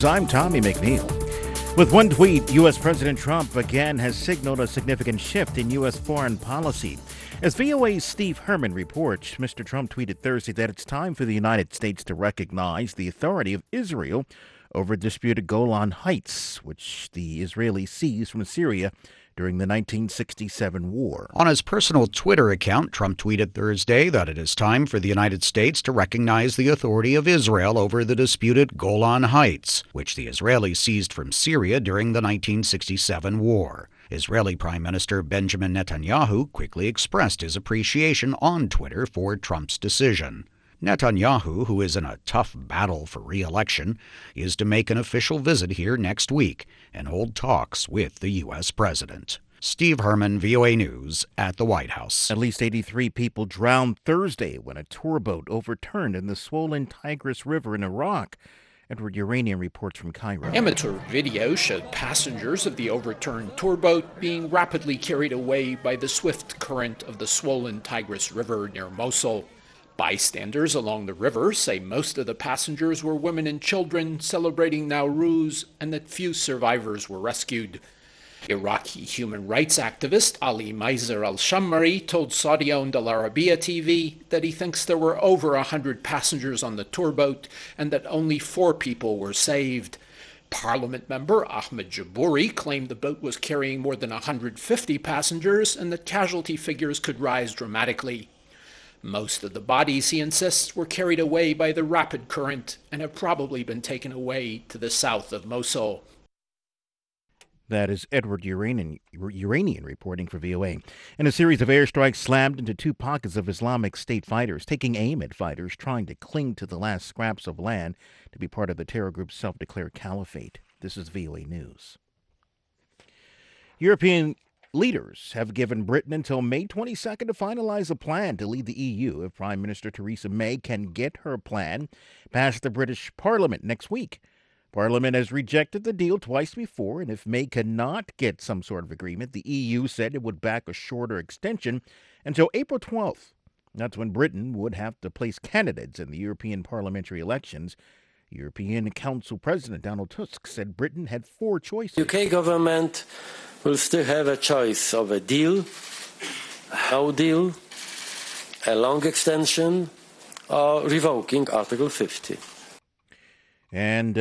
I'm Tommy McNeil. With one tweet, U.S. President Trump again has signaled a significant shift in U.S. foreign policy. As VOA's Steve Herman reports, Mr. Trump tweeted Thursday that it's time for the United States to recognize the authority of Israel over disputed Golan Heights, which the Israelis seized from Syria during the 1967 war. On his personal Twitter account, Trump tweeted Thursday that it is time for the United States to recognize the authority of Israel over the disputed Golan Heights, which the Israelis seized from Syria during the 1967 war. Israeli Prime Minister Benjamin Netanyahu quickly expressed his appreciation on Twitter for Trump's decision. Netanyahu, who is in a tough battle for re-election, is to make an official visit here next week and hold talks with the U.S. president. Steve Herman, VOA News, at the White House. At least 83 people drowned Thursday when a tour boat overturned in the swollen Tigris River in Iraq. Edward Uranian reports from Cairo. Amateur video showed passengers of the overturned tour boat being rapidly carried away by the swift current of the swollen Tigris River near Mosul. Bystanders along the river say most of the passengers were women and children celebrating Nowruz and that few survivors were rescued. Iraqi human rights activist Ali Maizer al-Shammari told Saudi-owned Al Arabiya TV that he thinks there were over 100 passengers on the tour boat and that only 4 people were saved. Parliament member Ahmed Jabouri claimed the boat was carrying more than 150 passengers and that casualty figures could rise dramatically. Most of the bodies, he insists, were carried away by the rapid current and have probably been taken away to the south of Mosul. That is Edward Uranian reporting for VOA. And a series of airstrikes slammed into 2 pockets of Islamic State fighters, taking aim at fighters trying to cling to the last scraps of land to be part of the terror group's self-declared caliphate. This is VOA News. European leaders have given Britain until May 22nd to finalize a plan to leave the EU if Prime Minister Theresa May can get her plan past the British Parliament next week. Parliament has rejected the deal twice before, and if May cannot get some sort of agreement, the EU said it would back a shorter extension until April 12th. That's when Britain would have to place candidates in the European parliamentary elections. European Council President Donald Tusk said Britain had 4 choices. The UK government will still have a choice of a deal, no deal, a long extension, or revoking Article 50. And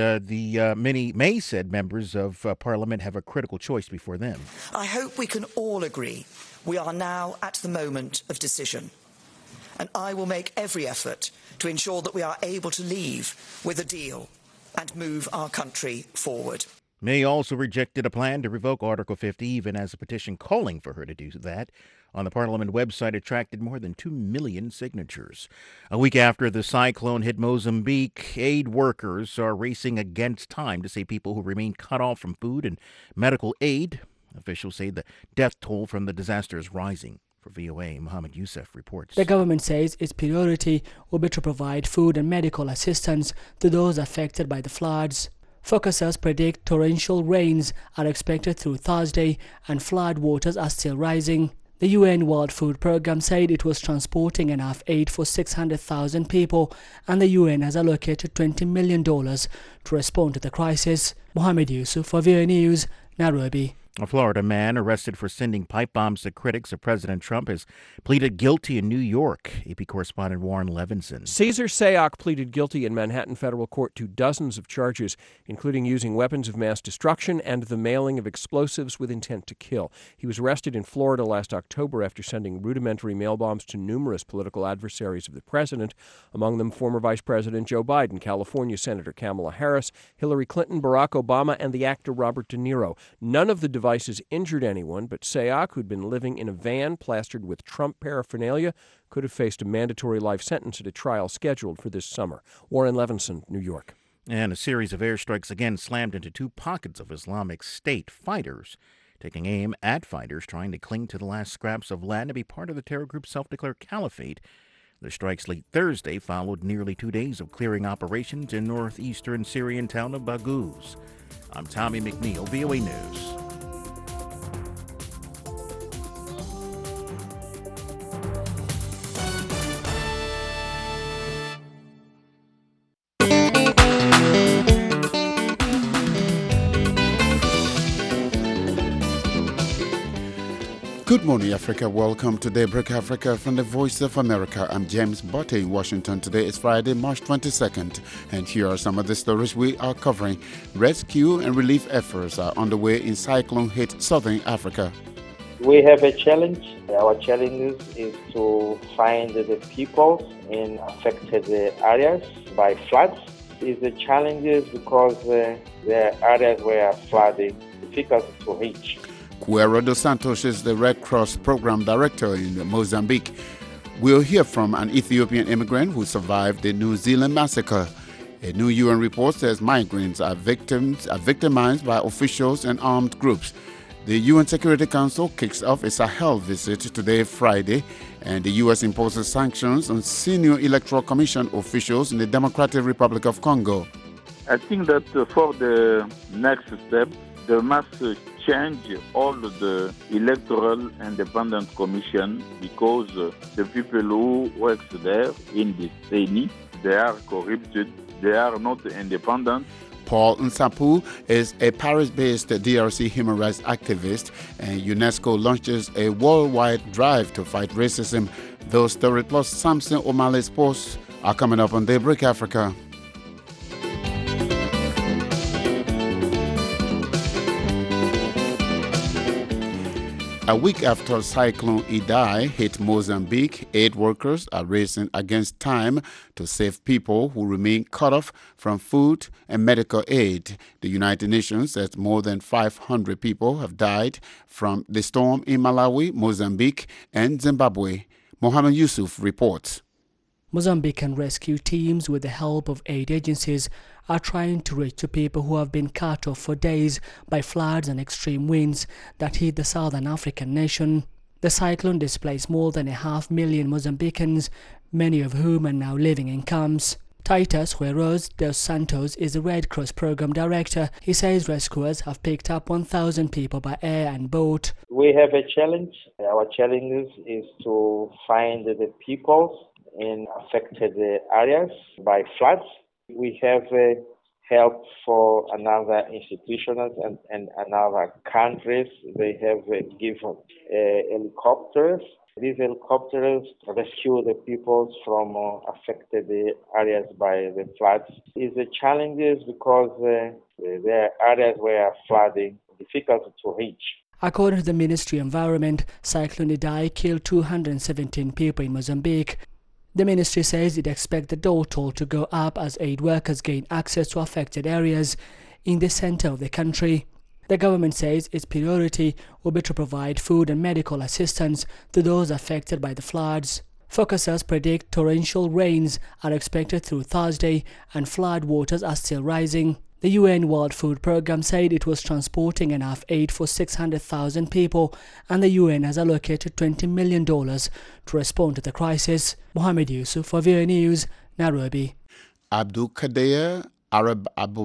many May said members of Parliament have a critical choice before them. I hope we can all agree we are now at the moment of decision. And I will make every effort to ensure that we are able to leave with a deal and move our country forward. May also rejected a plan to revoke Article 50, even as a petition calling for her to do that on the Parliament website attracted more than 2 million signatures. A week after the cyclone hit Mozambique, aid workers are racing against time to save people who remain cut off from food and medical aid. Officials say the death toll from the disaster is rising. For VOA, Mohammed Youssef reports. The government says its priority will be to provide food and medical assistance to those affected by the floods. Forecasters predict torrential rains are expected through Thursday and flood waters are still rising. The UN World Food Programme said it was transporting enough aid for 600,000 people, and the UN has allocated $20 million to respond to the crisis. Mohammed Yusuf for VOA News, Nairobi. A Florida man arrested for sending pipe bombs to critics of President Trump has pleaded guilty in New York. AP correspondent Warren Levinson. Cesar Sayoc pleaded guilty in Manhattan federal court to dozens of charges, including using weapons of mass destruction and the mailing of explosives with intent to kill. He was arrested in Florida last October after sending rudimentary mail bombs to numerous political adversaries of the president, among them former Vice President Joe Biden, California Senator Kamala Harris, Hillary Clinton, Barack Obama, and the actor Robert De Niro. None of the devices injured anyone, but Sayoc, who'd been living in a van plastered with Trump paraphernalia, could have faced a mandatory life sentence at a trial scheduled for this summer. Warren Levinson, New York. And a series of airstrikes again slammed into 2 pockets of Islamic State fighters, taking aim at fighters trying to cling to the last scraps of land to be part of the terror group's self-declared caliphate. The strikes late Thursday followed nearly 2 days of clearing operations in northeastern Syrian town of Baghouz. I'm Tommy McNeil, VOA News. Good morning, Africa. Welcome to Daybreak Africa from the Voice of America. I'm James Botte in Washington. Today is Friday, March 22nd, and here are some of the stories we are covering. Rescue and relief efforts are underway in cyclone-hit southern Africa. We have a challenge. Our challenge is to find the people in affected areas by floods. It's a challenge because the areas where flooding is difficult to reach. Cuero dos Santos is the Red Cross Program Director in Mozambique. We'll hear from an Ethiopian immigrant who survived the New Zealand massacre. A new UN report says migrants are victimized by officials and armed groups. The UN Security Council kicks off a Sahel visit today, Friday, and the U.S. imposes sanctions on senior Electoral Commission officials in the Democratic Republic of Congo. I think that for the next step, they must change all the electoral independent commission because the people who work there in the CENI, they are corrupted, they are not independent. Paul Nsapu is a Paris-based DRC human rights activist, and UNESCO launches a worldwide drive to fight racism. Those stories plus Samson O'Malley's posts are coming up on Daybreak Africa. A week after Cyclone Idai hit Mozambique, aid workers are racing against time to save people who remain cut off from food and medical aid. The United Nations says more than 500 people have died from the storm in Malawi, Mozambique, and Zimbabwe. Mohammed Yusuf reports. Mozambican rescue teams, with the help of aid agencies, are trying to reach the people who have been cut off for days by floods and extreme winds that hit the southern African nation. The cyclone displaced more than 500,000 Mozambicans, many of whom are now living in camps. Titus Cuero dos Santos is the Red Cross Program Director. He says rescuers have picked up 1,000 people by air and boat. We have a challenge. Our challenge is to find the people in affected areas by floods. We have help for another institutions and another countries. They have given helicopters. These helicopters rescue the people from affected areas by the floods. It's a challenge because there are areas where flooding is difficult to reach. According to the Ministry of Environment, Cyclone Idai killed 217 people in Mozambique. The ministry says it expects the toll to go up as aid workers gain access to affected areas in the center of the country. The government says its priority will be to provide food and medical assistance to those affected by the floods. Forecasters predict torrential rains are expected through Thursday and flood waters are still rising. The UN World Food Programme said it was transporting enough aid for 600,000 people, and the UN has allocated $20 million to respond to the crisis. Mohammed Yusuf for VOA News, Nairobi. Abdul Kader Arab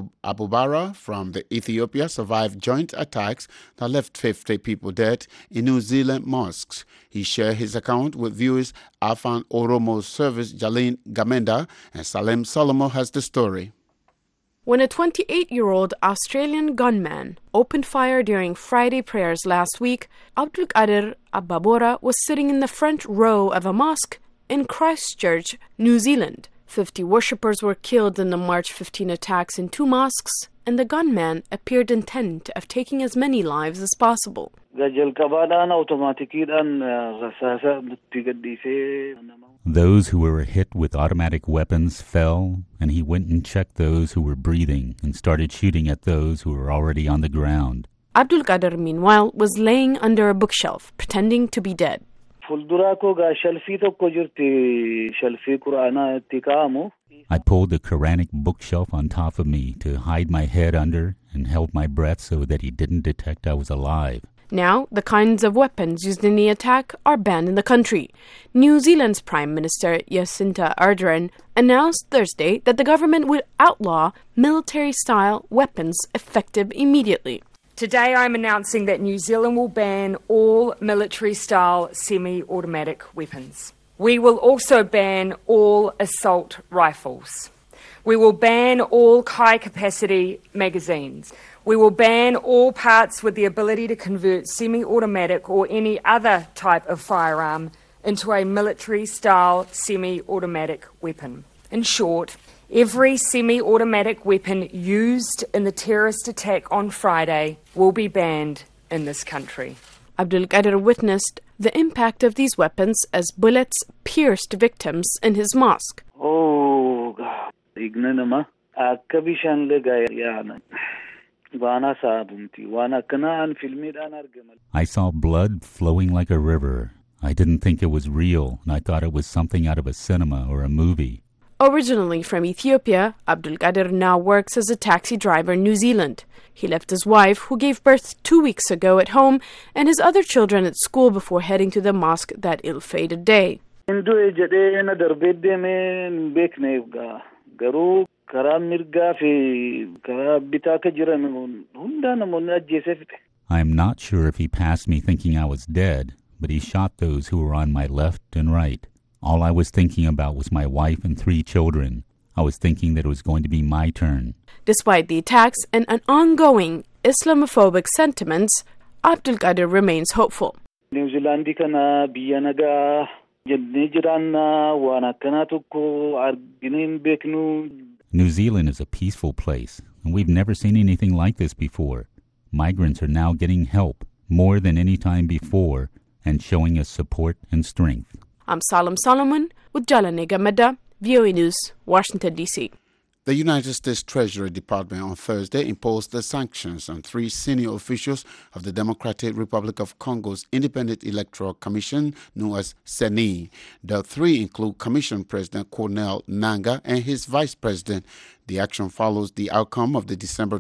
Abubara from Ethiopia survived joint attacks that left 50 people dead in New Zealand mosques. He shared his account with viewers Afan Oromo's service Jalene Gamenda, and Salem Solomon has the story. When a 28-year-old Australian gunman opened fire during Friday prayers last week, Abdul Kader Abubara was sitting in the front row of a mosque in Christchurch, New Zealand. 50 worshippers were killed in the March 15 attacks in 2 mosques, and the gunman appeared intent of taking as many lives as possible. Those who were hit with automatic weapons fell, and he went and checked those who were breathing and started shooting at those who were already on the ground. Abdul Kader, meanwhile, was laying under a bookshelf, pretending to be dead. I pulled the Quranic bookshelf on top of me to hide my head under and held my breath so that he didn't detect I was alive. Now, the kinds of weapons used in the attack are banned in the country. New Zealand's Prime Minister Jacinda Ardern announced Thursday that the government would outlaw military-style weapons effective immediately. Today I'm announcing that New Zealand will ban all military-style semi-automatic weapons. We will also ban all assault rifles. We will ban all high-capacity magazines. We will ban all parts with the ability to convert semi-automatic or any other type of firearm into a military-style semi-automatic weapon. In short, every semi-automatic weapon used in the terrorist attack on Friday will be banned in this country. Abdul Qadir witnessed the impact of these weapons as bullets pierced victims in his mosque. Oh, God. I saw blood flowing like a river. I didn't think it was real, and I thought it was something out of a cinema or a movie. Originally from Ethiopia, Abdul Qadir now works as a taxi driver in New Zealand. He left his wife, who gave birth 2 weeks ago, at home, and his other children at school before heading to the mosque that ill-fated day. I am not sure if he passed me thinking I was dead, but he shot those who were on my left and right. All I was thinking about was my wife and 3 children. I was thinking that it was going to be my turn. Despite the attacks and an ongoing Islamophobic sentiments, Abdul Qadir remains hopeful. New Zealand kana biyya nagaa jennee jiraanna waan akkanaa tokko arginee hin beeknu. New Zealand is a peaceful place, and we've never seen anything like this before. Migrants are now getting help more than any time before and showing us support and strength. I'm Salam Solomon with Jalane Gamada, VOA News, Washington, D.C. The United States Treasury Department on Thursday imposed the sanctions on 3 senior officials of the Democratic Republic of Congo's Independent Electoral Commission, known as CENI. The 3 include Commission President Cornel Nangaa and his Vice President. The action follows the outcome of the December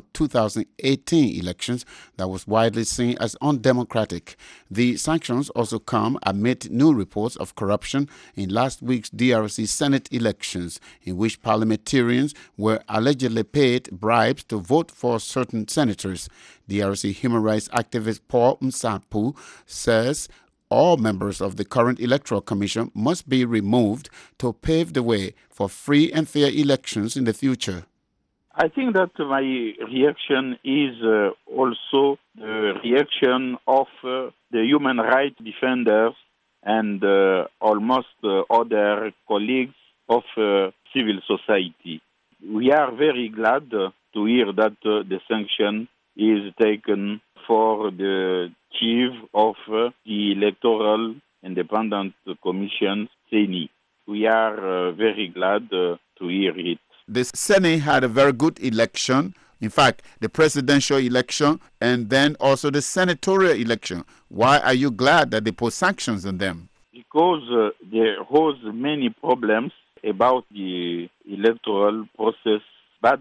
2018 elections that was widely seen as undemocratic. The sanctions also come amid new reports of corruption in last week's DRC Senate elections, in which parliamentarians were allegedly paid bribes to vote for certain senators. DRC human rights activist Paul Msapu says all members of the current Electoral Commission must be removed to pave the way for free and fair elections in the future. I think that my reaction is also the reaction of the human rights defenders and almost other colleagues of civil society. We are very glad to hear that the sanction is taken for the chief of the Electoral Independent Commission, CENI. We are very glad to hear it. The CENI had a very good election. In fact, the presidential election and then also the senatorial election. Why are you glad that they put sanctions on them? Because there was many problems about the electoral process, but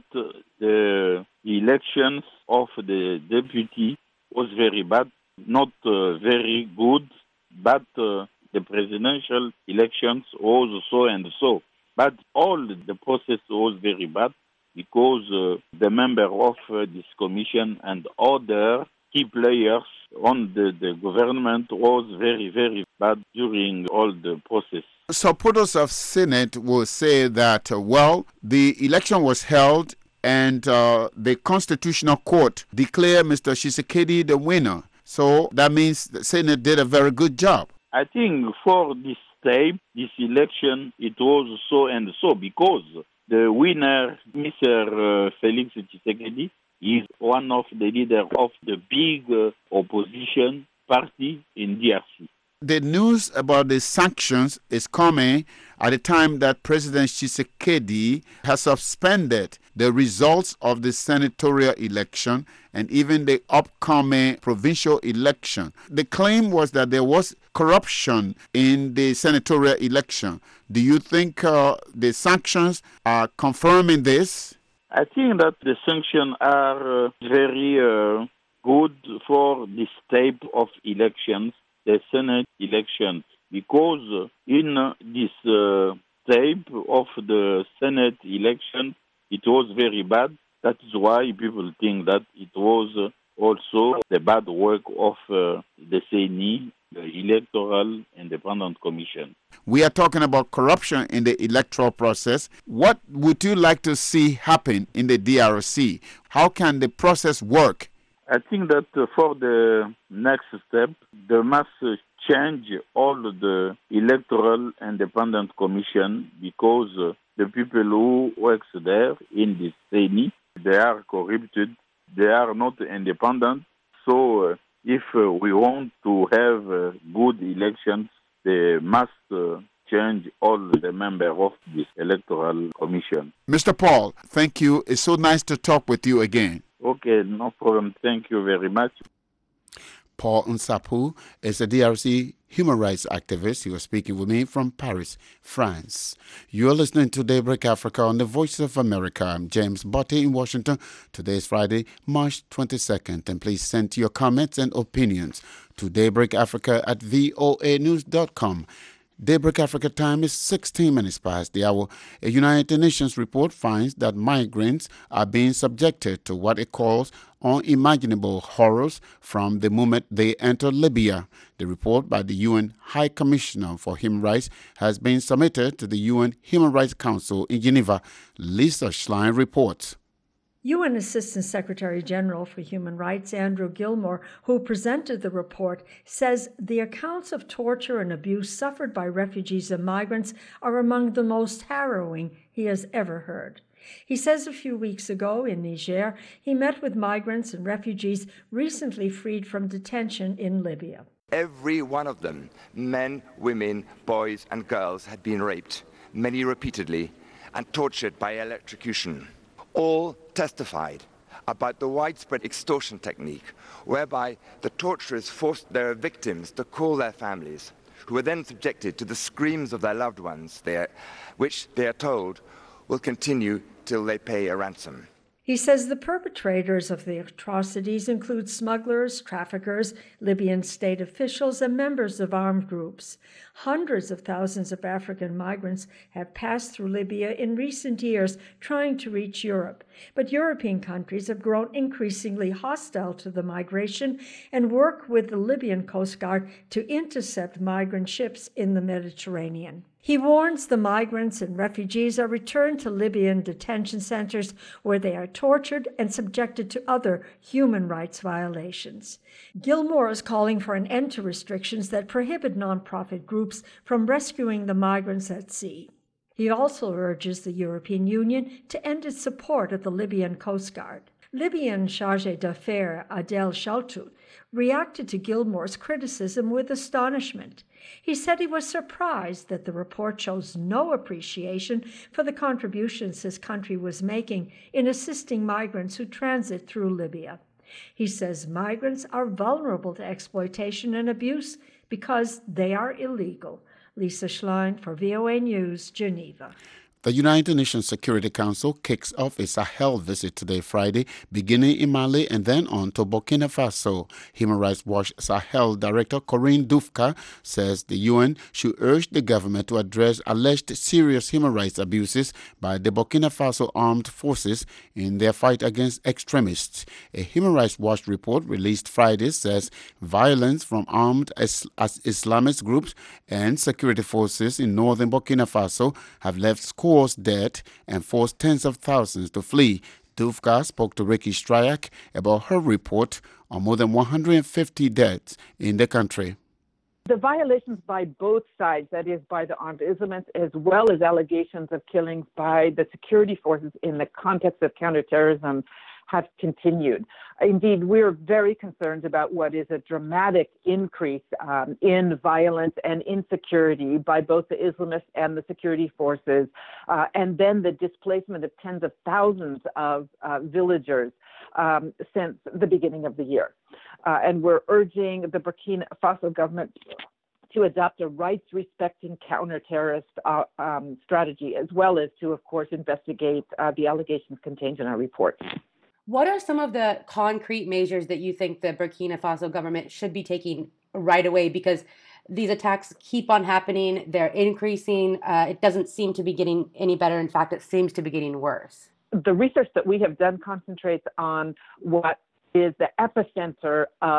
the elections of the deputy was very bad, not very good, but the presidential elections was so and so. But all the process was very bad because the member of this commission and other key players on the government was very, very bad during all the process. Supporters of Senate will say that, the election was held and the Constitutional Court declared Mr. Tshisekedi the winner. So that means the Senate did a very good job. I think for this time, this election, it was so and so because the winner, Mr. Felix Tshisekedi, is one of the leaders of the big opposition party in DRC. The news about the sanctions is coming at a time that President Tshisekedi has suspended the results of the senatorial election and even the upcoming provincial election. The claim was that there was corruption in the senatorial election. Do you think the sanctions are confirming this? I think that the sanctions are very good for this type of elections, the Senate elections, because in this type of the Senate election, it was very bad. That is why people think that it was also the bad work of the CENI the Electoral Independent Commission. We are talking about corruption in the electoral process. What would you like to see happen in the DRC? How can the process work? I think that for the next step, they must change all the Electoral Independent Commission because the people who work there in the CENI, they are corrupted, they are not independent. So if we want to have good elections, they must change all the members of this Electoral Commission. Mr. Paul, thank you. It's so nice to talk with you again. Okay, no problem. Thank you very much. Paul Nsapu is a DRC human rights activist. He was speaking with me from Paris, France. You are listening to Daybreak Africa on the Voice of America. I'm James Botte in Washington. Today is Friday, March 22nd. And please send your comments and opinions to daybreakafrica@voanews.com. Daybreak Africa time is 16 minutes past the hour. A United Nations report finds that migrants are being subjected to what it calls unimaginable horrors from the moment they enter Libya. The report by the UN High Commissioner for Human Rights has been submitted to the UN Human Rights Council in Geneva. Lisa Schlein reports. UN Assistant Secretary General for Human Rights Andrew Gilmore, who presented the report, says the accounts of torture and abuse suffered by refugees and migrants are among the most harrowing he has ever heard. He says a few weeks ago in Niger, he met with migrants and refugees recently freed from detention in Libya. Every one of them, men, women, boys and girls, had been raped, many repeatedly, and tortured by electrocution. All testified about the widespread extortion technique, whereby the torturers forced their victims to call their families, who were then subjected to the screams of their loved ones, which they are told will continue till they pay a ransom. He says the perpetrators of the atrocities include smugglers, traffickers, Libyan state officials, and members of armed groups. Hundreds of thousands of African migrants have passed through Libya in recent years trying to reach Europe. But European countries have grown increasingly hostile to the migration and work with the Libyan Coast Guard to intercept migrant ships in the Mediterranean. He warns the migrants and refugees are returned to Libyan detention centers where they are tortured and subjected to other human rights violations. Gilmore is calling for an end to restrictions that prohibit nonprofit groups from rescuing the migrants at sea. He also urges the European Union to end its support of the Libyan Coast Guard. Libyan Chargé d'Affaires Adel Shaltut reacted to Gilmore's criticism with astonishment. He said he was surprised that the report shows no appreciation for the contributions his country was making in assisting migrants who transit through Libya. He says migrants are vulnerable to exploitation and abuse because they are illegal. Lisa Schlein for VOA News, Geneva. The United Nations Security Council kicks off a Sahel visit today, Friday, beginning in Mali and then on to Burkina Faso. Human Rights Watch Sahel Director Corinne Dufka says the UN should urge the government to address alleged serious human rights abuses by the Burkina Faso armed forces in their fight against extremists. A Human Rights Watch report released Friday says violence from armed Islamist groups and security forces in northern Burkina Faso have left scores dead and forced tens of thousands to flee. Dufka spoke to Ricky Stryak about her report on more than 150 deaths in the country. The violations by both sides, that is by the armed Islamists, as well as allegations of killings by the security forces in the context of counterterrorism, have continued. Indeed, we're very concerned about what is a dramatic increase in violence and insecurity by both the Islamists and the security forces, and then the displacement of tens of thousands of villagers since the beginning of the year. And we're urging the Burkina Faso government to adopt a rights-respecting counter-terrorist strategy, as well as to, of course, investigate the allegations contained in our report. What are some of the concrete measures that you think the Burkina Faso government should be taking right away? Because these attacks keep on happening, they're increasing. It doesn't seem to be getting any better. In fact, it seems to be getting worse. The research that we have done concentrates on what is the epicenter of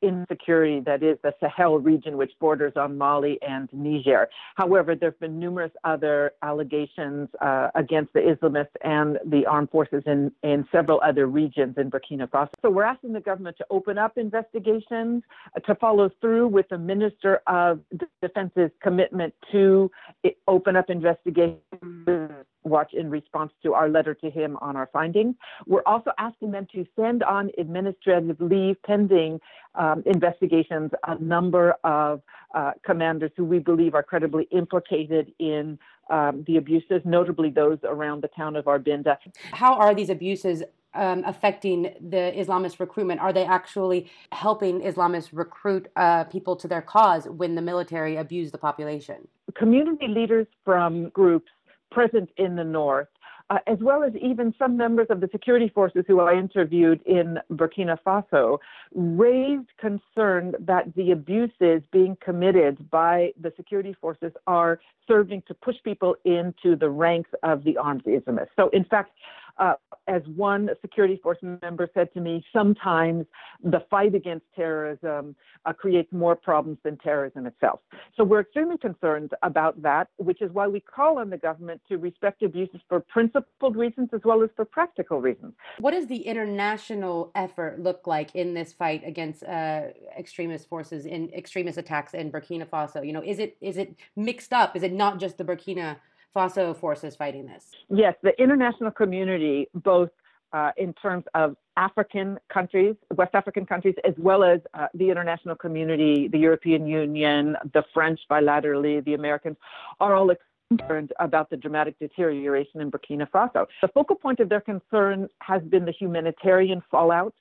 insecurity that is the Sahel region, which borders on Mali and Niger. However, there have been numerous other allegations against the Islamists and the armed forces in several other regions in Burkina Faso. So we're asking the government to open up investigations, to follow through with the Minister of Defense's commitment to open up investigations watch in response to our letter to him on our findings. We're also asking them to send on administrative leave pending investigations a number of commanders who we believe are credibly implicated in the abuses, notably those around the town of Arbinda. How are these abuses affecting the Islamist recruitment? Are they actually helping Islamists recruit people to their cause when the military abuse the population? Community leaders from groups present in the north, as well as even some members of the security forces who I interviewed in Burkina Faso, raised concern that the abuses being committed by the security forces are serving to push people into the ranks of the armed Islamists. So, in fact, as one security force member said to me, sometimes the fight against terrorism creates more problems than terrorism itself. So we're extremely concerned about that, which is why we call on the government to respect abuses for principled reasons as well as for practical reasons. What does the international effort look like in this fight against extremist forces, in extremist attacks in Burkina Faso? You know, is it mixed up? Is it not just the Burkina Faso forces fighting this? Yes, the international community, both in terms of African countries, West African countries, as well as the international community, the European Union, the French bilaterally, the Americans, are all concerned about the dramatic deterioration in Burkina Faso. The focal point of their concern has been the humanitarian fallout.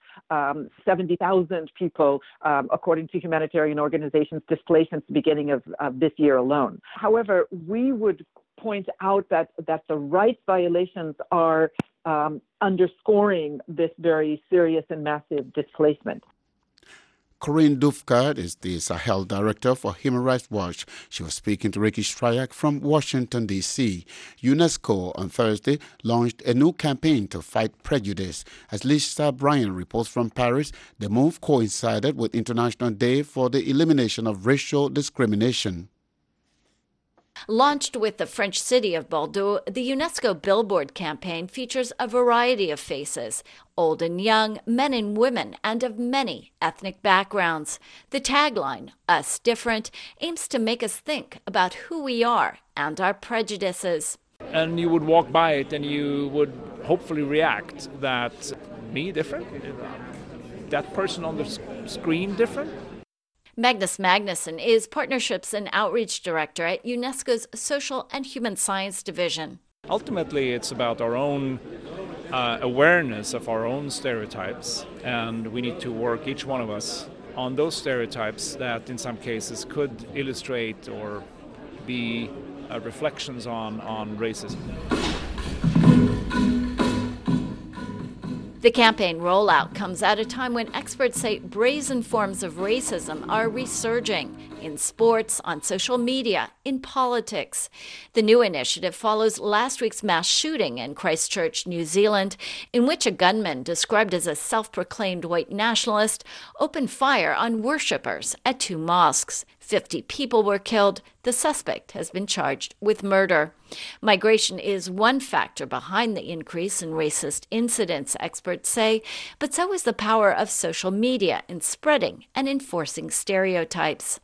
70,000 people, according to humanitarian organizations, displaced since the beginning of this year alone. However, we would point out that the rights violations are underscoring this very serious and massive displacement. Corinne Dufka is the Sahel Director for Human Rights Watch. She was speaking to Ricky Strayak from Washington, D.C. UNESCO on Thursday launched a new campaign to fight prejudice. As Lisa Bryan reports from Paris, the move coincided with International Day for the Elimination of Racial Discrimination. Launched with the French city of Bordeaux, the UNESCO Billboard campaign features a variety of faces, old and young, men and women, and of many ethnic backgrounds. The tagline, Us Different, aims to make us think about who we are and our prejudices. And you would walk by it and you would hopefully react that, me different? That person on the screen different? Magnus Magnuson is Partnerships and Outreach Director at UNESCO's Social and Human Science Division. Ultimately, it's about our own awareness of our own stereotypes, and we need to work, each one of us, on those stereotypes that in some cases could illustrate or be reflections on racism. The campaign rollout comes at a time when experts say brazen forms of racism are resurging in sports, on social media, in politics. The new initiative follows last week's mass shooting in Christchurch, New Zealand, in which a gunman described as a self-proclaimed white nationalist opened fire on worshippers at 2 mosques. 50 people were killed. The suspect has been charged with murder. Migration is one factor behind the increase in racist incidents, experts say, but so is the power of social media in spreading and enforcing stereotypes.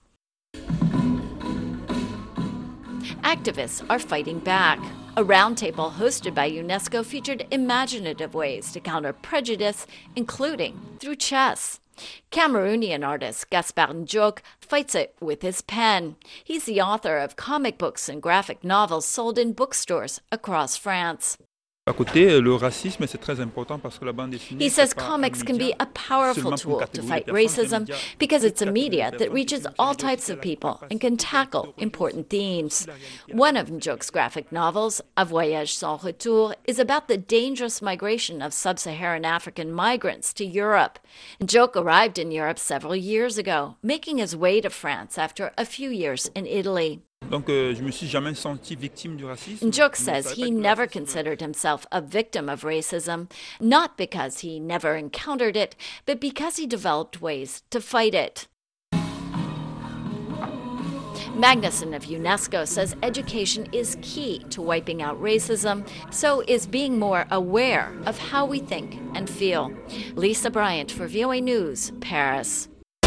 Activists are fighting back. A roundtable hosted by UNESCO featured imaginative ways to counter prejudice, including through chess. Cameroonian artist Gaspard Ndiok fights it with his pen. He's the author of comic books and graphic novels sold in bookstores across France. He says comics can be a powerful tool to fight racism because it's a media that reaches all types of people and can tackle important themes. One of Ndiok's graphic novels, A Voyage sans retour, is about the dangerous migration of sub-Saharan African migrants to Europe. Ndiok arrived in Europe several years ago, making his way to France after a few years in Italy. Njuk says he never considered himself a victim of racism, not because he never encountered it, but because he developed ways to fight it. Magnuson of UNESCO says education is key to wiping out racism, so is being more aware of how we think and feel. Lisa Bryant for VOA News, Paris.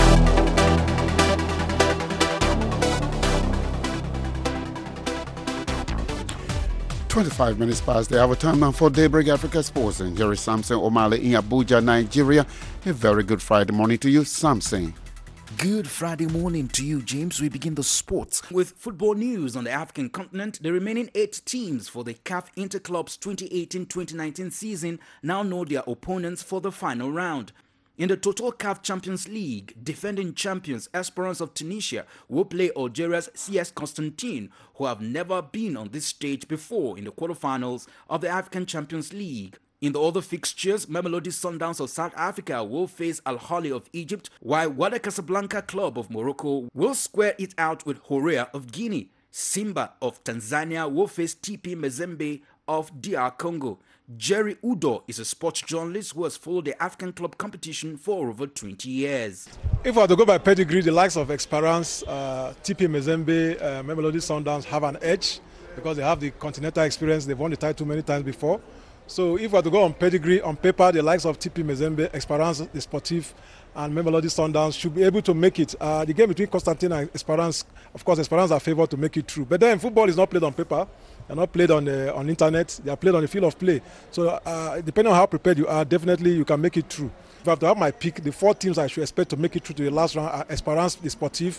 25 minutes past the hour time now for Daybreak Africa Sports. And here is Samson Omale in Abuja, Nigeria. A very good Friday morning to you, Samson. Good Friday morning to you, James. We begin the sports with football news on the African continent. The remaining 8 teams for the CAF Interclubs 2018-2019 season now know their opponents for the final round. In the Total CAF Champions League, defending champions Esperance of Tunisia will play Algeria's CS Constantine, who have never been on this stage before in the quarterfinals of the African Champions League. In the other fixtures, Mamelodi Sundowns of South Africa will face Al Ahly of Egypt, while Wydad Casablanca Club of Morocco will square it out with Horea of Guinea. Simba of Tanzania will face TP Mazembe of DR Congo. Jerry Udo is a sports journalist who has followed the African club competition for over 20 years. If we are to go by pedigree, the likes of Esperance, TP Mazembe, Mamelodi Sundowns have an edge because they have the continental experience. They've won the title many times before. So if we are to go on pedigree, on paper, the likes of TP Mazembe, Esperance, the Sportif, and Mamelodi Sundowns should be able to make it. The game between Constantine and Esperance, of course, Esperance are favored to make it through. But then football is not played on paper. They're not played on internet. They are played on the field of play. So depending on how prepared you are, definitely you can make it through. If I have to have my pick, the 4 teams I should expect to make it through to the last round are Esperance, the Sportif,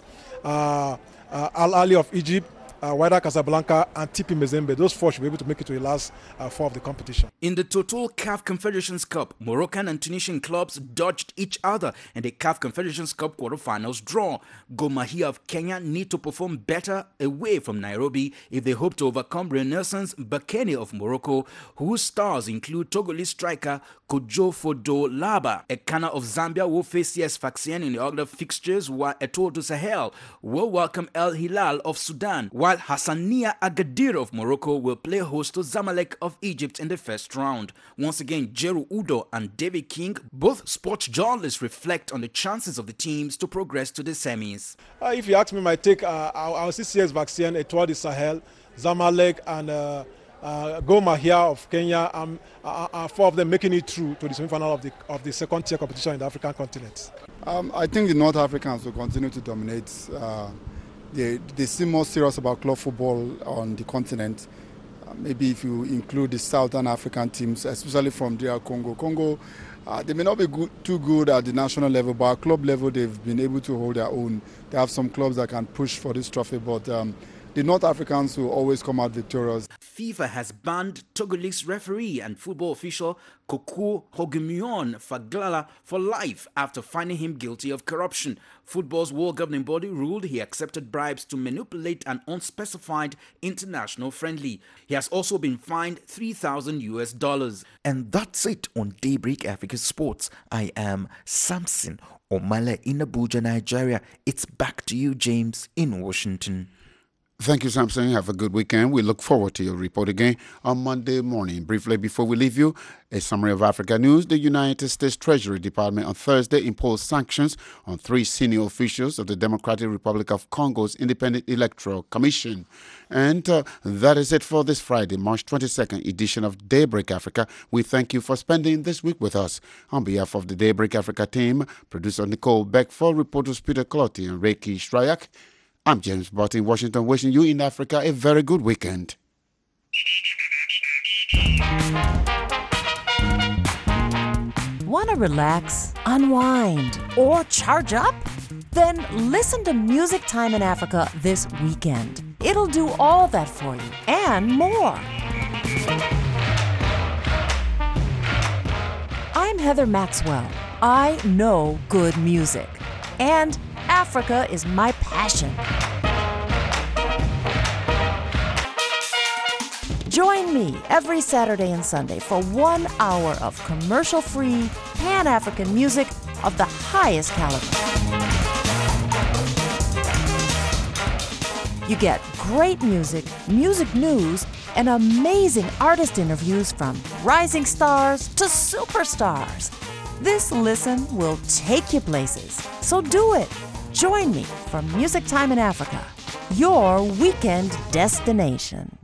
Al Ahly of Egypt, Wydad Casablanca and TP Mazembe. Those 4 should be able to make it to the last 4 of the competition. In the Total CAF Confederations Cup, Moroccan and Tunisian clubs dodged each other in the CAF Confederations Cup quarterfinals draw. Gor Mahia of Kenya need to perform better away from Nairobi if they hope to overcome Renaissance Berkane of Morocco, whose stars include Togolese striker Kojo Fodo Laba. Ekana of Zambia will face CS Sfaxien in the other fixtures, while Etoile du Sahel will welcome El Hilal of Sudan, while Hassania Agadir of Morocco will play host to Zamalek of Egypt in the first round. Once again, Jeru Udo and David King, both sports journalists, reflect on the chances of the teams to progress to the semis. If you ask me my take, I'll see CS Sfaxien, Etoile du Sahel, Zamalek and Gor Mahia of Kenya, 4 of them making it through to the semi-final of the second tier competition in the African continent. I think the North Africans will continue to dominate. They seem more serious about club football on the continent. Maybe if you include the Southern African teams, especially from DR Congo. Congo, they may not be too good at the national level, but at club level they've been able to hold their own. They have some clubs that can push for this trophy, but the North Africans will always come out victorious. FIFA has banned Togolese referee and football official Kokou Hogemion Faglala for life after finding him guilty of corruption. Football's world governing body ruled he accepted bribes to manipulate an unspecified international friendly. He has also been fined $3,000. And that's it on Daybreak Africa Sports. I am Samson Omale in Abuja, Nigeria. It's back to you, James, in Washington. Thank you, Samson. Have a good weekend. We look forward to your report again on Monday morning. Briefly before we leave you, a summary of Africa news. The United States Treasury Department on Thursday imposed sanctions on 3 senior officials of the Democratic Republic of Congo's Independent Electoral Commission. And that is it for this Friday, March 22nd edition of Daybreak Africa. We thank you for spending this week with us. On behalf of the Daybreak Africa team, producer Nicole Beckford, reporters Peter Clotti and Reiki Shryak, I'm James Barton in Washington, wishing you in Africa a very good weekend. Want to relax, unwind, or charge up? Then listen to Music Time in Africa this weekend. It'll do all that for you and more. I'm Heather Maxwell. I know good music. And Africa is my passion. Join me every Saturday and Sunday for 1 hour of commercial-free Pan-African music of the highest caliber. You get great music, music news, and amazing artist interviews from rising stars to superstars. This listen will take you places. So do it. Join me for Music Time in Africa, your weekend destination.